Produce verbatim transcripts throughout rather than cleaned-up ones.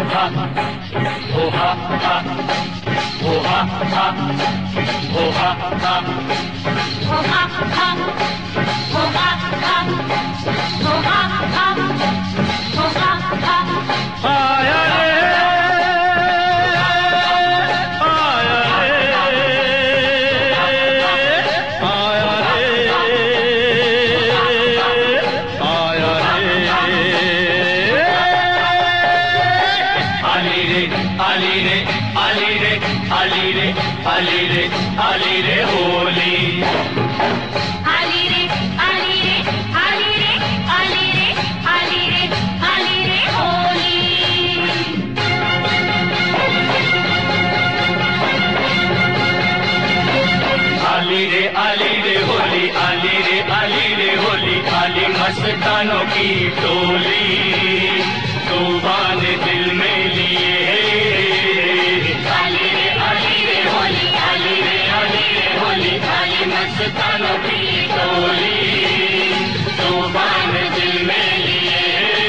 मस्तानों की टोली तूफान दिल में लिए आली रे आली रे होली आली रे आली रे होली आली मस्तानों की टोली तूफान दिल में लिए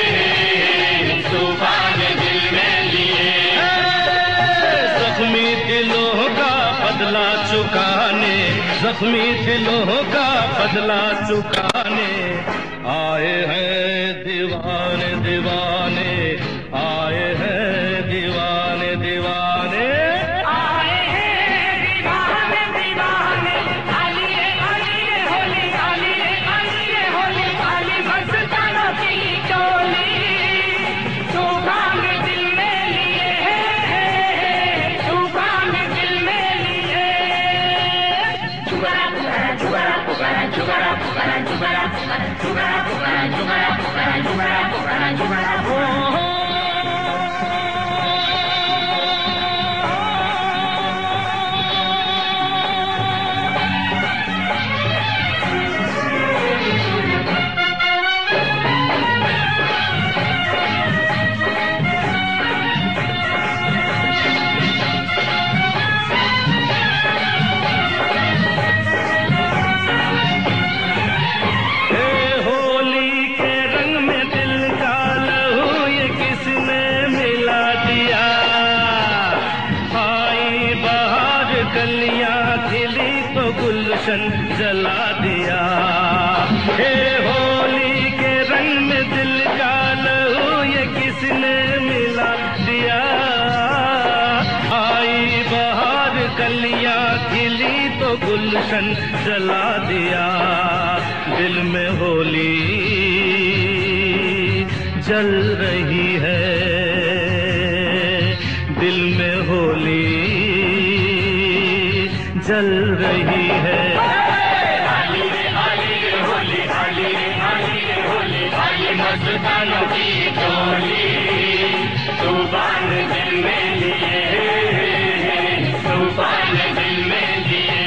तूफान दिल में लिए जख्मी दिलों का बदला चुकाने जख्मी दिलों का बदला चुकाने आए हैं दीवाने दीवाने आए हैं दीवाने दीवाने आए हैं दीवाने दीवाने आली रे आली रे होली आली रे आली रे होली आली मस्तानों की टोली तूफान दिल में लिए तूफान दिल में लिए जुगारा जुगारा जुगारा जुगारा जुगारा जुगारा जुगारा जुगारा जुगारा जुगारा जुगारा जला दिया हे होली के रंग में दिल का लहू ये किसने मिला दिया आई बहार कलियां खिली तो गुलशन जला दिया दिल में होली जल रही है दिल में होली जल रही है मस्तानों की टोली तूफान दिल में लिए तूफान दिल में लिए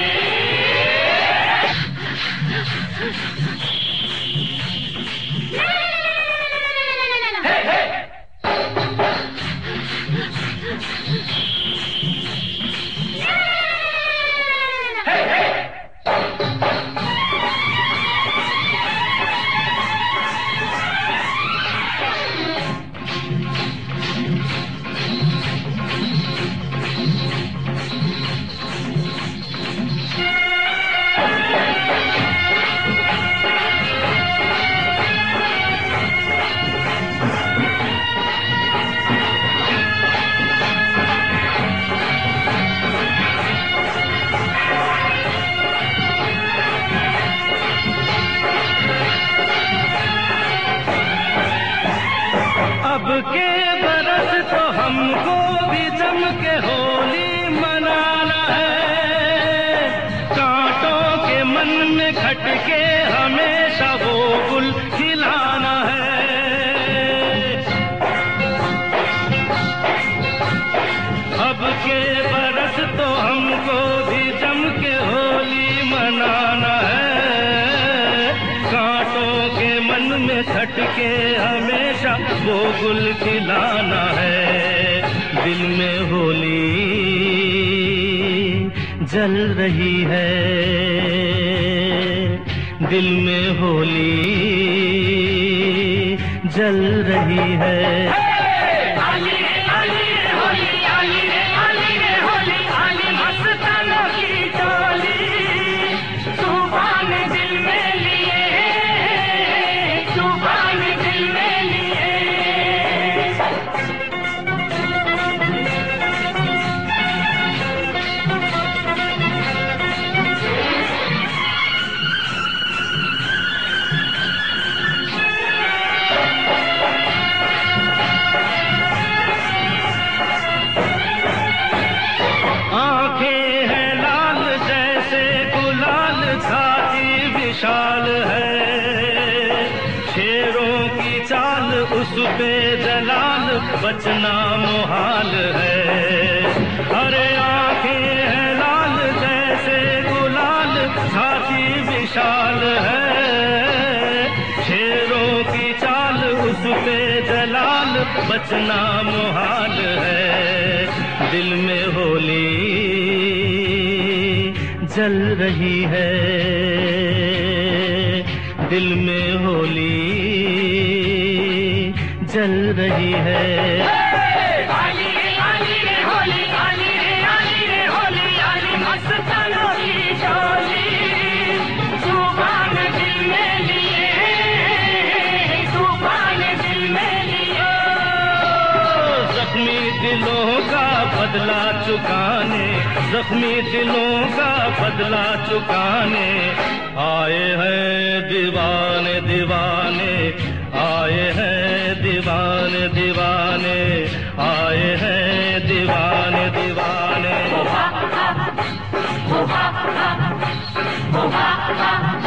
अब के बरस तो हमको भी जम के होली मनाना है कांटों के मन में खटके हमेशा वो गुल खिलाना है अब के बरस तो हमको भी जम के होली मनाना है कांटों के मन में खटके हमेशा वो गुल खिलाना है दिल में होली जल रही है दिल में होली जल रही है बचना मुहाल है। अरे आंखें हैं लाल जैसे गुलाल, छाती विशाल है, शेरों की चाल उस पे जलाल, बचना मुहाल है। दिल में होली जल रही है, दिल में होली जल रही है। आली रे आली रे होली, आली रे आली रे होली, आली मस्तानों की टोली, तूफान दिल में लिए, तूफान दिल में लिए। जख्मी दिलों का बदला चुकाने, जख्मी दिलों का बदला चुकाने आए हैं दीवाने दीवाने, आए हैं दीवाने दीवाने, आए हैं दीवाने दीवाने। ओ हा हा, ओ हा हा, ओ हा हा।